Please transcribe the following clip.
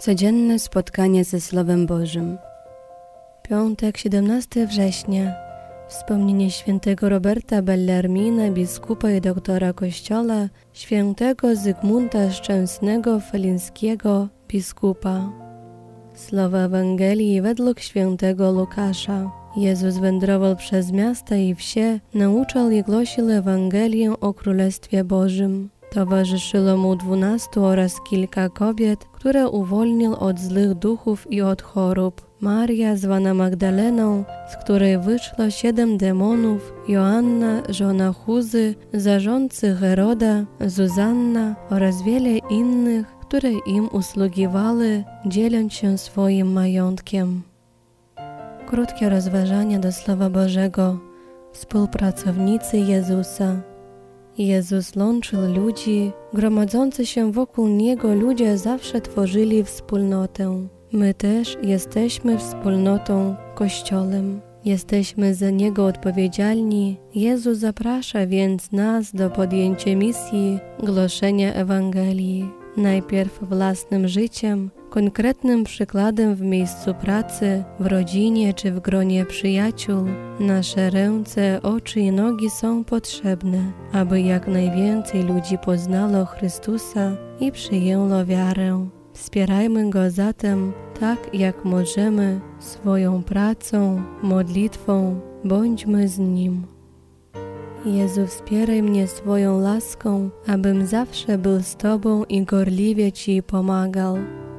Codzienne spotkanie ze Słowem Bożym. Piątek, 17 września. Wspomnienie świętego Roberta Bellarmina, biskupa i doktora Kościoła, świętego Zygmunta Szczęsnego Felińskiego, biskupa. Słowa Ewangelii według świętego Łukasza. Jezus wędrował przez miasta i wsie, nauczał i głosił Ewangelię o Królestwie Bożym. Towarzyszyło mu 12 oraz kilka kobiet, które uwolnił od złych duchów i od chorób. Maria, zwana Magdaleną, z której wyszło 7 demonów, Joanna, żona Chuzy, zarządcy Heroda, Zuzanna oraz wiele innych, które im usługiwały, dzieląc się swoim majątkiem. Krótkie rozważania do Słowa Bożego. Współpracownicy Jezusa. Jezus łączył ludzi, gromadzący się wokół Niego ludzie zawsze tworzyli wspólnotę. My też jesteśmy wspólnotą, Kościołem. Jesteśmy za Niego odpowiedzialni. Jezus zaprasza więc nas do podjęcia misji głoszenia Ewangelii. Najpierw własnym życiem, konkretnym przykładem w miejscu pracy, w rodzinie czy w gronie przyjaciół. Nasze ręce, oczy i nogi są potrzebne, aby jak najwięcej ludzi poznało Chrystusa i przyjęło wiarę. Wspierajmy Go zatem tak, jak możemy, swoją pracą, modlitwą, bądźmy z Nim. Jezu, wspieraj mnie swoją laską, abym zawsze był z Tobą i gorliwie Ci pomagał.